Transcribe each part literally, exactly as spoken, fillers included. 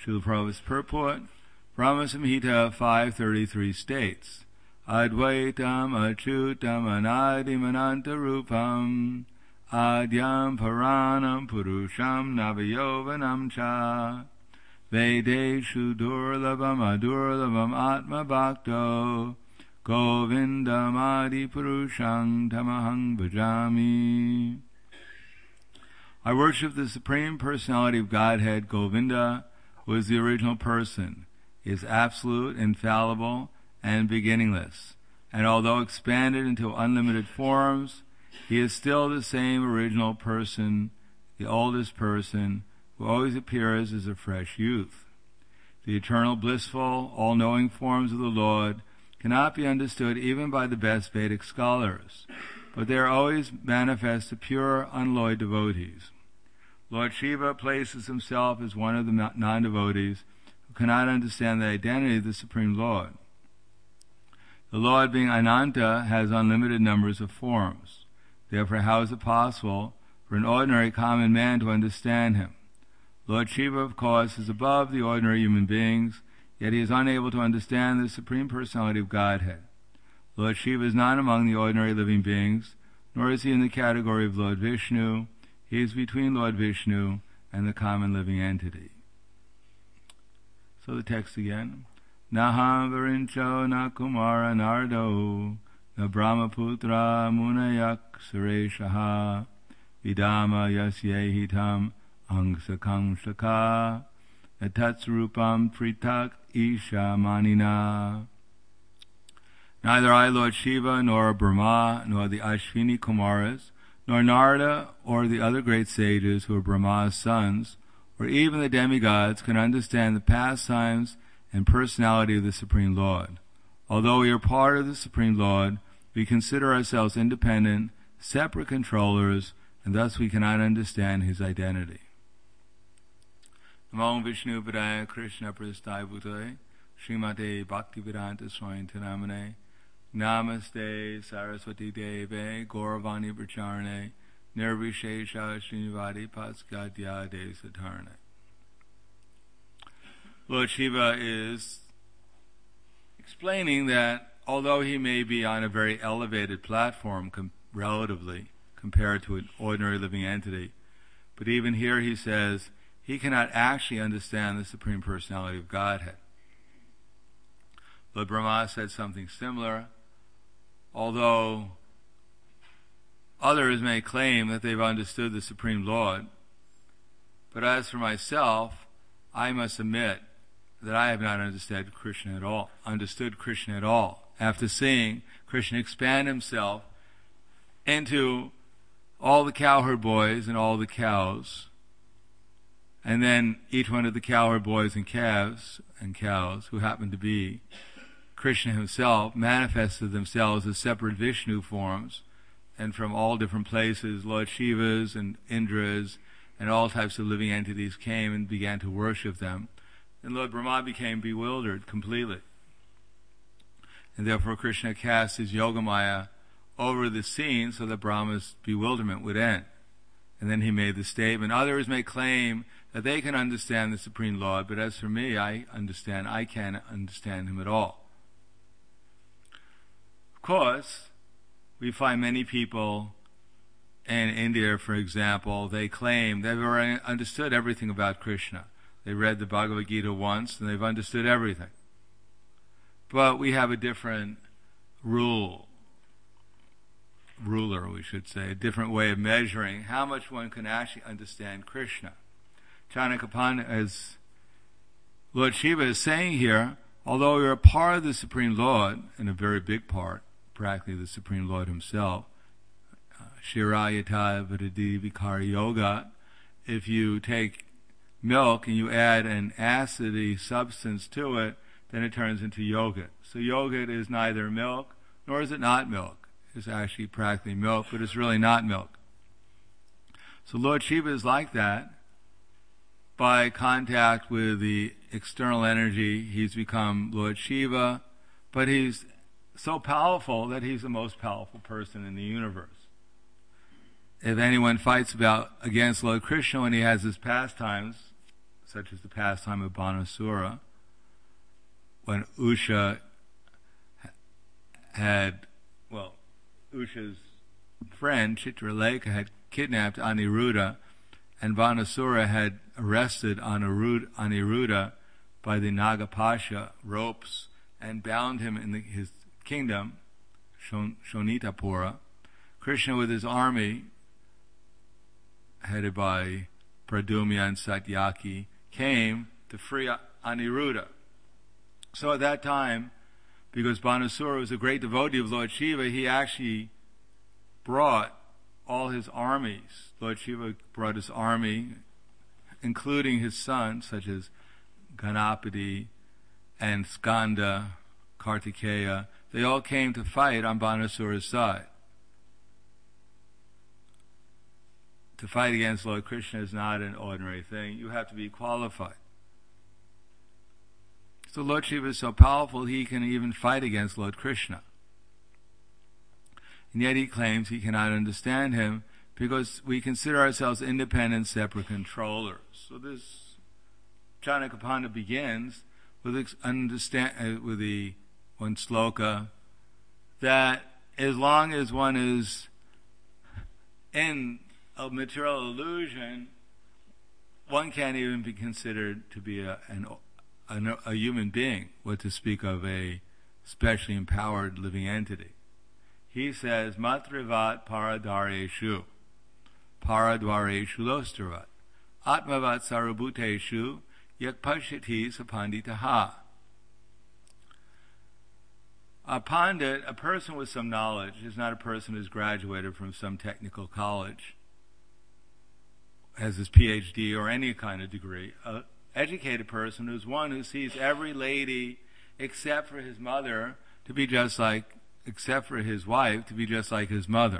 Srila Prabhupada's purport, Brahma Samhita five thirty-three states, Advaitam Achyutam Anadim Anantarupam Adyam Paranam Purusham Navayovanam Cha Vedeshu Durlabam Adurlabam Atma Bhakto Govindam Adi Purusham Tamahang Bhajami. I worship the Supreme Personality of Godhead, Govinda, who is the original person, is absolute, infallible, and beginningless. And although expanded into unlimited forms, he is still the same original person, the oldest person, who always appears as a fresh youth. The eternal, blissful, all-knowing forms of the Lord cannot be understood even by the best Vedic scholars, but they are always manifest to pure, unalloyed devotees. Lord Shiva places himself as one of the non-devotees who cannot understand the identity of the Supreme Lord. The Lord, being Ananta, has unlimited numbers of forms. Therefore, how is it possible for an ordinary common man to understand him? Lord Shiva, of course, is above the ordinary human beings, yet he is unable to understand the Supreme Personality of Godhead. Lord Shiva is not among the ordinary living beings, nor is he in the category of Lord Vishnu. He is between Lord Vishnu and the common living entity. So the text again. Naham Varincho na Kumara Nardo na Brahmaputra Munayak Sureshaha Vidama Yasyehitam Angsakam Shaka Natatsrupam Pritak Isha Manina. Neither I, Lord Shiva, nor Brahma, nor the Ashvini Kumaras, nor Narada or the other great sages who are Brahma's sons, or even the demigods, can understand the pastimes and personality of the Supreme Lord. Although we are part of the Supreme Lord, we consider ourselves independent, separate controllers, and thus we cannot understand his identity. Namo Vishnu Padaya Krishna Prasthaya Bhutale Srimate Bhaktivedanta Swami Namane Namaste Saraswati Deve Gauravani Pracharane Nirvishesha Srinivadi Paskadya De Satarne. Lord Shiva is explaining that although he may be on a very elevated platform com- relatively compared to an ordinary living entity, but even here he says he cannot actually understand the Supreme Personality of Godhead. Lord Brahma said something similar. Although others may claim that they've understood the Supreme Lord, but as for myself, I must admit that I have not understood Krishna at all, understood Krishna at all. After seeing Krishna expand himself into all the cowherd boys and all the cows, and then each one of the cowherd boys and calves and cows, who happened to be Krishna himself, manifested themselves as separate Vishnu forms, and from all different places, Lord Shivas and Indras and all types of living entities came and began to worship them. And Lord Brahma became bewildered completely. And therefore Krishna cast his Yogamaya over the scene so that Brahma's bewilderment would end. And then he made the statement, others may claim that they can understand the Supreme Lord, but as for me, I understand, I can't understand him at all. Of course, we find many people in India, for example, they claim they've already understood everything about Krishna. They read the Bhagavad Gita once and they've understood everything. But we have a different rule, ruler, we should say, a different way of measuring how much one can actually understand Krishna. Chanakapanda, as Lord Shiva is saying here, although we are a part of the Supreme Lord, and a very big part, practically the Supreme Lord himself, Shirayata Vidadi Vikara Yoga, if you take milk and you add an acidy substance to it, then it turns into yogurt. So yogurt is neither milk, nor is it not milk. It's actually practically milk, but it's really not milk. So Lord Shiva is like that. By contact with the external energy, he's become Lord Shiva, but he's so powerful that he's the most powerful person in the universe. If anyone fights about against Lord Krishna when he has his pastimes, such as the pastime of Banasura, when Usha had, well, Usha's friend Chitralekha had kidnapped Aniruddha, and Banasura had arrested Aniruddha by the Nagapasha ropes and bound him in the, his kingdom, Shon, Shonitapura. Krishna with his army, headed by Pradumya and Satyaki, came to free Aniruddha. So at that time, because Banasura was a great devotee of Lord Shiva, he actually brought all his armies. Lord Shiva brought his army, including his sons, such as Ganapati and Skanda, Kartikeya. They all came to fight on Banasura's side. To fight against Lord Krishna is not an ordinary thing. You have to be qualified. So Lord Shiva is so powerful, he can even fight against Lord Krishna. And yet he claims he cannot understand him because we consider ourselves independent, separate controllers. So this Chanakapanda begins with understand uh, with the one sloka that as long as one is in a material illusion, one can't even be considered to be a, an, a, a human being, what to speak of a specially empowered living entity. He says, Matrivat paradareshu, paradwareshu lostravat, atmavat sarabhuteshu, yak pashiti sapanditaha. A pandit, a person with some knowledge, is not a person who's graduated from some technical college, has his P H D or any kind of degree. An educated person is one who sees every lady except for his mother to be just like, except for his wife, to be just like his mother.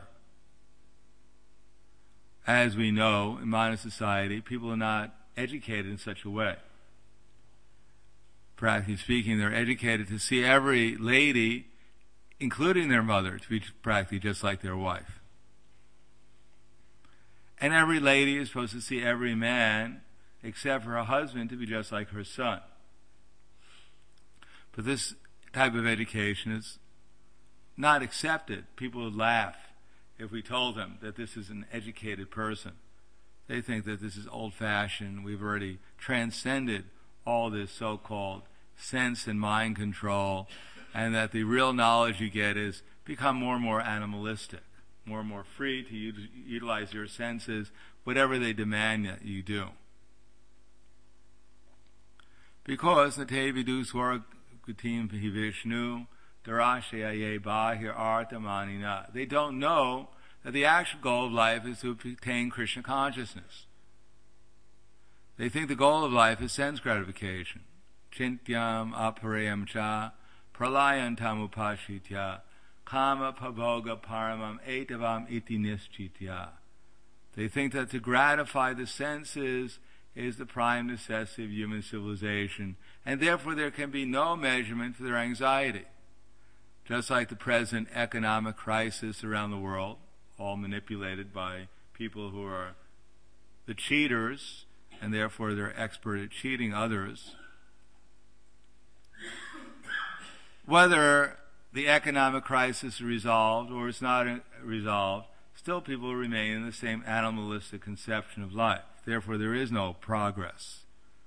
As we know, in modern society, people are not educated in such a way. Practically speaking, they're educated to see every lady, including their mother, to be practically just like their wife. And every lady is supposed to see every man, except for her husband, to be just like her son. But this type of education is not accepted. People would laugh if we told them that this is an educated person. They think that this is old-fashioned. We've already transcended all this so-called sense and mind control, and that the real knowledge you get is become more and more animalistic, more and more free to u- utilize your senses, whatever they demand that you do. Because Nate vidu swara gutim vishnu darashaye bahir artamanina. They don't know that the actual goal of life is to attain Krishna consciousness. They think the goal of life is sense gratification. Chintyam aparayam cha pralayantam upashitya kama pavoga paramam etavam iti nischitya. They think that to gratify the senses is the prime necessity of human civilization, and therefore there can be no measurement for their anxiety. Just like the present economic crisis around the world, all manipulated by people who are the cheaters, and therefore they're expert at cheating others. Whether the economic crisis is resolved or it's not resolved, still people remain in the same animalistic conception of life. Therefore, there is no progress.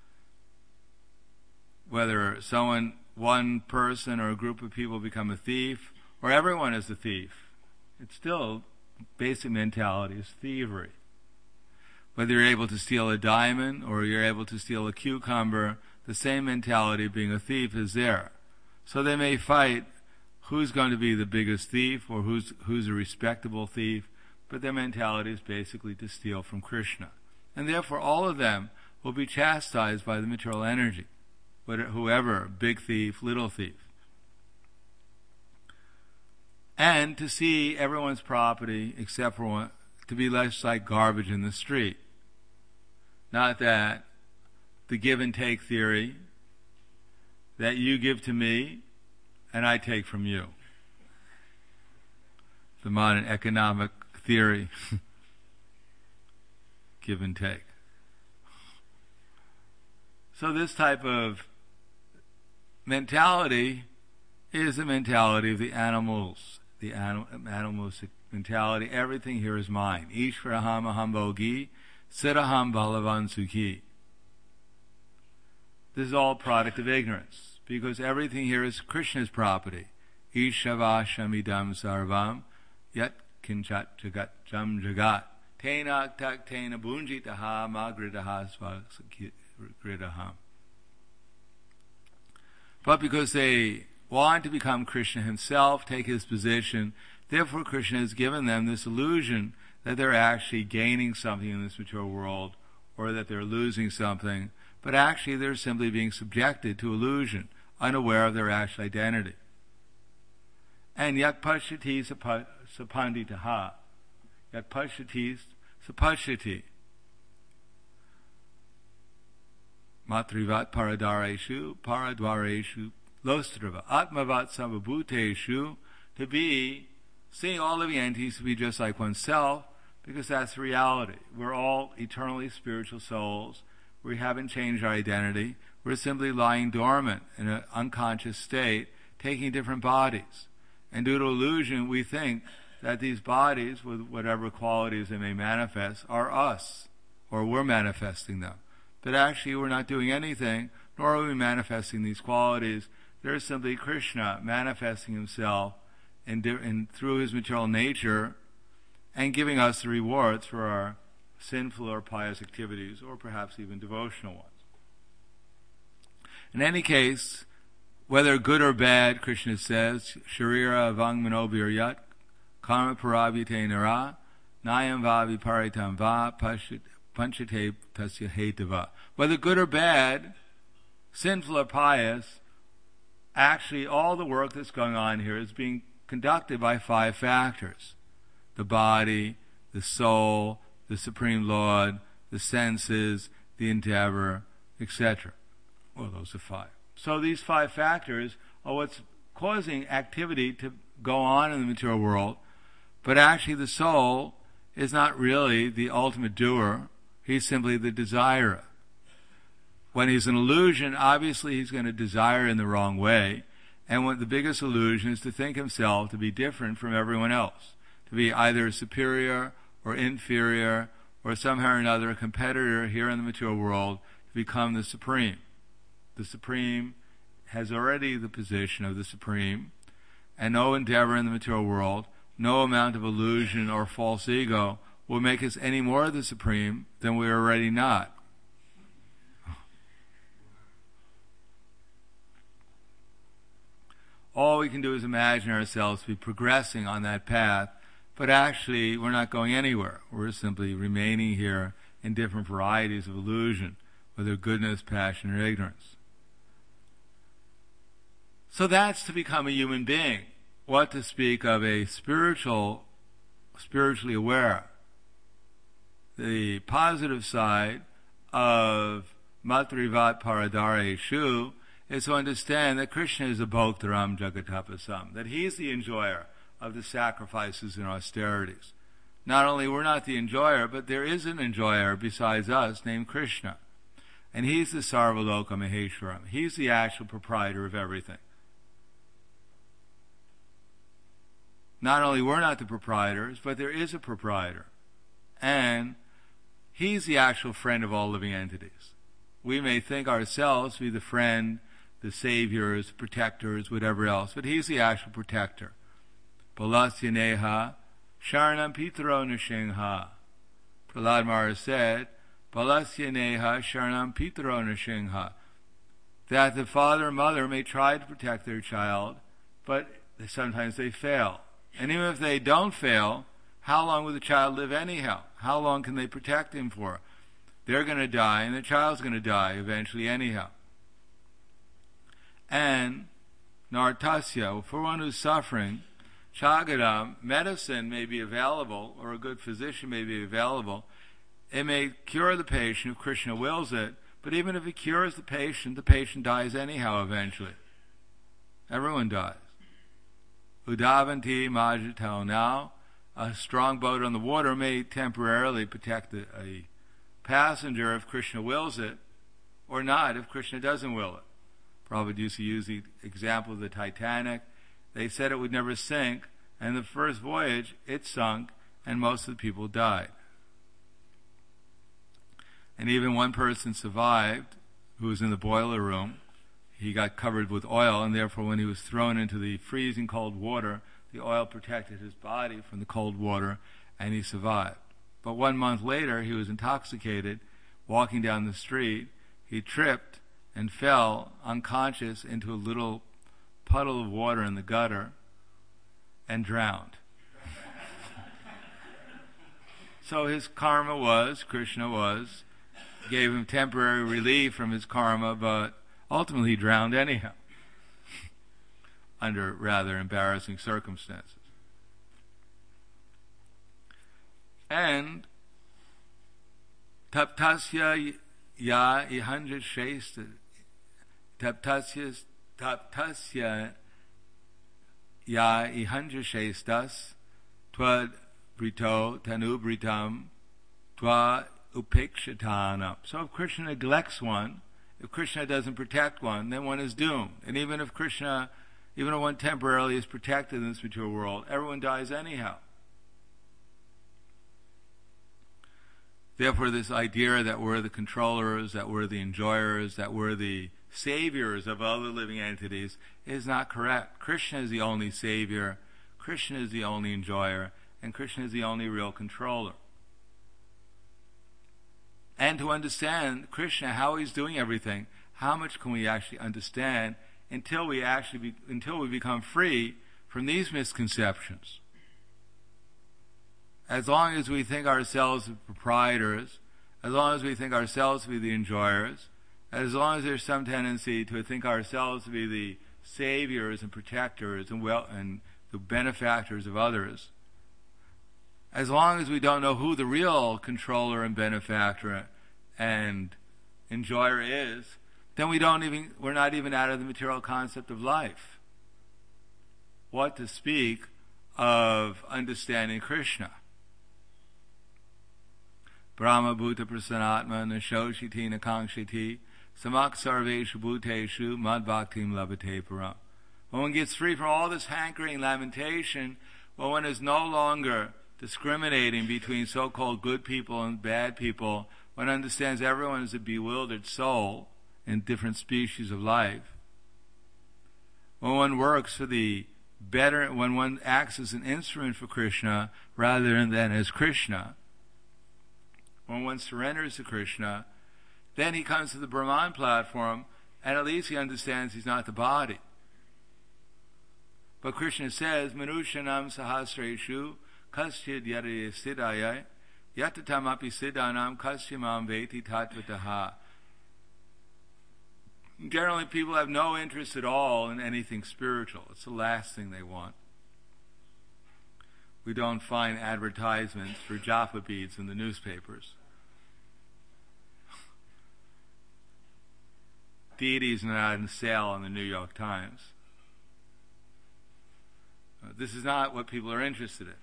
Whether someone, one person or a group of people become a thief, or everyone is a thief, it's still, basic mentality is thievery. Whether you're able to steal a diamond or you're able to steal a cucumber, the same mentality of being a thief is there. So they may fight who's going to be the biggest thief or who's who's a respectable thief, but their mentality is basically to steal from Krishna. And therefore all of them will be chastised by the material energy, whoever, big thief, little thief. And to see everyone's property, except for one, to be less like garbage in the street. Not that the give and take theory, that you give to me and I take from you. The modern economic theory, give and take. So this type of mentality is the mentality of the animals, the anim- animalistic mentality. Everything here is mine. Ishvaraham aham bhogi, siddhaham balavan sukhi. This is all product of ignorance, because everything here is Krishna's property. Ishavashamidam sarvam yat kinchat jagat jam jagat tena tak tena bunjitaha magridaha svagridaham. But because they want to become Krishna himself, take his position, therefore Krishna has given them this illusion that they're actually gaining something in this material world, or that they're losing something, but actually they're simply being subjected to illusion, unaware of their actual identity. And yak pashati sapanditaha, yak pashati sapashati, matrivat paradareshu, paradvareshu, lostrava, atmavat samabhuteshu, to be, seeing all living entities to be just like oneself, because that's the reality. We're all eternally spiritual souls. We haven't changed our identity. We're simply lying dormant in an unconscious state, taking different bodies. And due to illusion, we think that these bodies, with whatever qualities they may manifest, are us, or we're manifesting them. But actually, we're not doing anything, nor are we manifesting these qualities. They're simply Krishna manifesting himself in, in, through his material nature, and giving us the rewards for our sinful or pious activities, or perhaps even devotional ones. In any case, whether good or bad, Krishna says, Sharira avang manoviryat, karma paravite nara, nayam vavi paritam va, panchate tasya hetava. Whether good or bad, sinful or pious, actually all the work that's going on here is being conducted by five factors: the body, the soul, the Supreme Lord, the senses, the endeavor, et cetera. Well, those are five. So these five factors are what's causing activity to go on in the material world, but actually the soul is not really the ultimate doer. He's simply the desirer. When he's an illusion, obviously he's going to desire in the wrong way, and what the biggest illusion is to think himself to be different from everyone else, to be either superior or inferior, or somehow or another a competitor here in the material world, to become the supreme. The supreme has already the position of the supreme, and no endeavor in the material world, no amount of illusion or false ego will make us any more the supreme than we are already not. All we can do is imagine ourselves to be progressing on that path, but actually we're not going anywhere. We're simply remaining here in different varieties of illusion, whether goodness, passion, or ignorance. So that's to become a human being. What to speak of a spiritual, spiritually aware. The positive side of Matrivat Paradareshu is to understand that Krishna is a Bhoktaram Jagatapasam, that he's the enjoyer of the sacrifices and austerities. Not only we're not the enjoyer, but there is an enjoyer besides us named Krishna. And he's the Sarvaloka Maheshwaram. He's the actual proprietor of everything. Not only we're not the proprietors, but there is a proprietor. And he's the actual friend of all living entities. We may think ourselves to be the friend, the saviors, protectors, whatever else, but he's the actual protector. Balasyaneha Sharanam Pitaro Nishingha. Prahlad Maharaj said, Balasyaneha Sharanam Pitaro Nishingha. That the father and mother may try to protect their child, but sometimes they fail. And even if they don't fail, how long will the child live anyhow? How long can they protect him for? They're going to die, and the child's going to die eventually anyhow. And Nartasya, for one who's suffering, Chagadam, medicine may be available, or a good physician may be available. It may cure the patient if Krishna wills it, but even if it cures the patient, the patient dies anyhow eventually. Everyone dies. Udavanti Majitao now, a strong boat on the water may temporarily protect a, a passenger if Krishna wills it, or not if Krishna doesn't will it. Prabhupada used to use the example of the Titanic. They said it would never sink, and the first voyage, it sunk, and most of the people died. And even one person survived, who was in the boiler room. He got covered with oil, and therefore when he was thrown into the freezing cold water, the oil protected his body from the cold water, and he survived. But one month later, he was intoxicated, walking down the street. He tripped and fell unconscious into a little puddle of water in the gutter and drowned. So his karma was, Krishna was, gave him temporary relief from his karma, but ultimately he drowned anyhow, under rather embarrassing circumstances. And taptasya ya ihanja shesta taptasya taptasya ya ihanja shestas tvad brito tanubritam tva upekshatanam. So if Krishna neglects one, if Krishna doesn't protect one, then one is doomed. And even if Krishna, even if one temporarily is protected in this material world, everyone dies anyhow. Therefore, this idea that we're the controllers, that we're the enjoyers, that we're the saviors of other living entities is not correct. Krishna is the only savior, Krishna is the only enjoyer, and Krishna is the only real controller. And to understand Krishna, how he's doing everything, how much can we actually understand until we actually be, until we become free from these misconceptions? As long as we think ourselves as proprietors, as long as we think ourselves to be the enjoyers, as long as there's some tendency to think ourselves to be the saviors and protectors and well and the benefactors of others, as long as we don't know who the real controller and benefactor and enjoyer is, then we don't even we're not even out of the material concept of life. What to speak of understanding Krishna? Brahma bhuta prasanatma nashoshiti nakangshiti samak sarveshu bhuteshu mad bhaktim labhate param. When one gets free from all this hankering lamentation, when one is no longer discriminating between so-called good people and bad people, one understands everyone is a bewildered soul in different species of life. When one works for the better, when one acts as an instrument for Krishna rather than as Krishna, when one surrenders to Krishna, then he comes to the Brahman platform, and at least he understands he's not the body. But Krishna says, Manushanam sahasreshu kaschid yadaya siddhaya yatatamapi siddhanam kaschimam veti tatvataha. Generally, people have no interest at all in anything spiritual. It's the last thing they want. We don't find advertisements for japa beads in the newspapers. Deities are not on sale in the New York Times. Uh, this is not what people are interested in.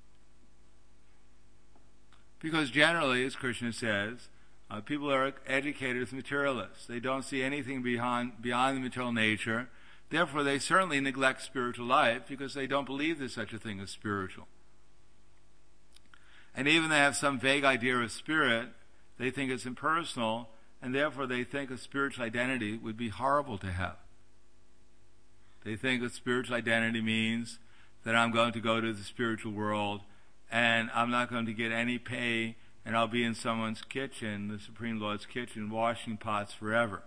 Because generally, as Krishna says, uh, people are educated as materialists. They don't see anything beyond, beyond the material nature. Therefore, they certainly neglect spiritual life because they don't believe there's such a thing as spiritual. And even they have some vague idea of spirit, they think it's impersonal, and therefore they think a spiritual identity would be horrible to have. They think a spiritual identity means that I'm going to go to the spiritual world and I'm not going to get any pay and I'll be in someone's kitchen, the Supreme Lord's kitchen, washing pots forever.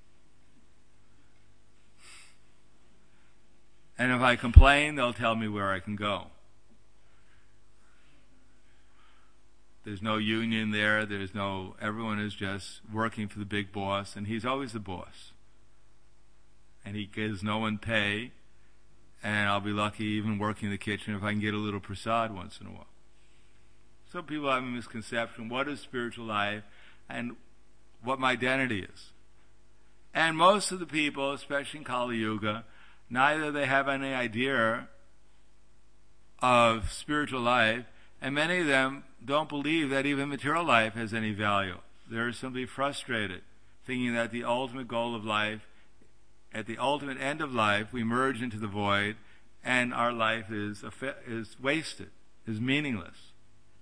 And if I complain, they'll tell me where I can go. There's no union there. There's no, everyone is just working for the big boss, and he's always the boss. And he gives no one pay, and I'll be lucky even working in the kitchen if I can get a little prasad once in a while. So people have a misconception, what is spiritual life, and what my identity is. And most of the people, especially in Kali Yuga, neither they have any idea of spiritual life, and many of them don't believe that even material life has any value. They're simply frustrated, thinking that the ultimate goal of life, at the ultimate end of life, we merge into the void, and our life is is wasted, is meaningless.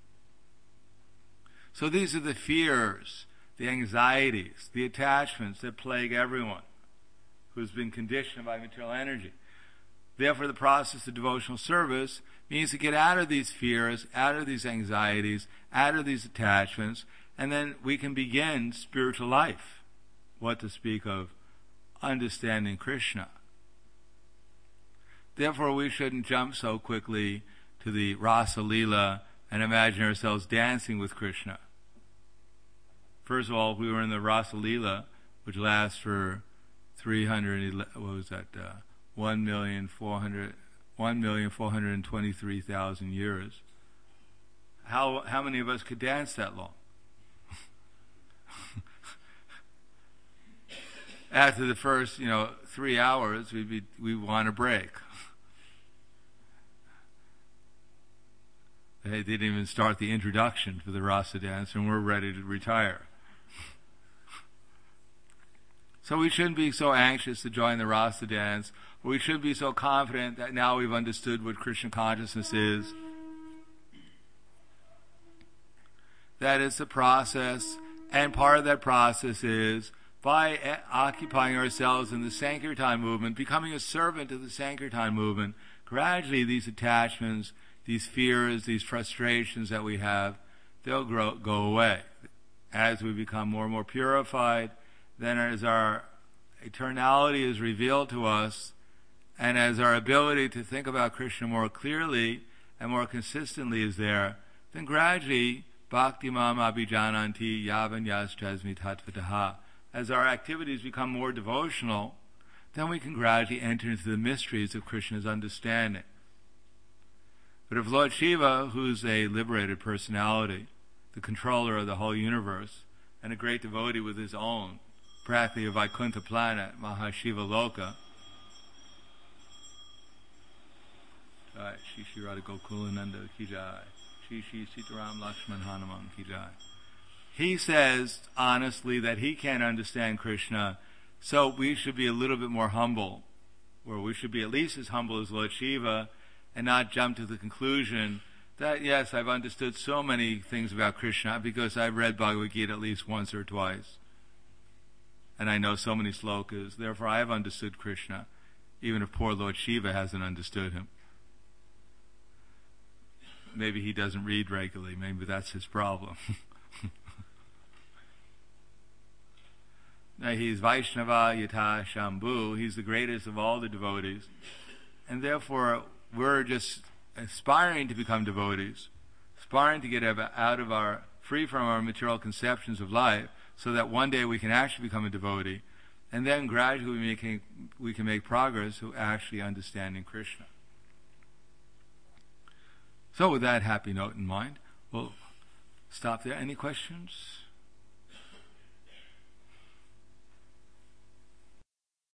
So these are the fears, the anxieties, the attachments that plague everyone who's been conditioned by material energy. Therefore, the process of devotional service means to get out of these fears, out of these anxieties, out of these attachments, and then we can begin spiritual life. What to speak of understanding Krishna. Therefore, we shouldn't jump so quickly to the Rasa Leela and imagine ourselves dancing with Krishna. First of all, we were in the Rasa Leela, which lasts for three hundred, what was that, uh, one million four hundred twenty-three thousand years. How how many of us could dance that long? After the first, you know, three hours, we'd be, we want a break. They didn't even start the introduction for the Rasa dance, and we're ready to retire. So we shouldn't be so anxious to join the Rasa dance. We shouldn't be so confident that now we've understood what Krishna consciousness is. That is the process, and part of that process is by a- occupying ourselves in the Sankirtan movement, becoming a servant of the Sankirtan movement, gradually these attachments, these fears, these frustrations that we have, they'll grow, go away. As we become more and more purified, then as our eternality is revealed to us, and as our ability to think about Krishna more clearly and more consistently is there, then gradually, bhakti mam abhijananti yavan yastrasmi tattvataha. As our activities become more devotional, then we can gradually enter into the mysteries of Krishna's understanding. But if Lord Shiva, who's a liberated personality, the controller of the whole universe, and a great devotee with his own, practically a Vaikuntha planet, Mahashiva Loka, Shri Shri Radha Gokulananda Ki Jai, Shri Shri Sitaram Lakshman Hanuman Ki Jai. He says, honestly, that he can't understand Krishna, so we should be a little bit more humble, or we should be at least as humble as Lord Shiva, and not jump to the conclusion that, yes, I've understood so many things about Krishna because I've read Bhagavad Gita at least once or twice. And I know so many slokas, therefore I have understood Krishna, even if poor Lord Shiva hasn't understood him. Maybe he doesn't read regularly, maybe that's his problem. Now, he's Vaishnava Yata Shambhu, he's the greatest of all the devotees, and therefore we're just aspiring to become devotees, aspiring to get out of our, free from our material conceptions of life, so that one day we can actually become a devotee, and then gradually we, making, we can make progress to actually understanding Krishna. So with that happy note in mind, we'll stop there. Any questions?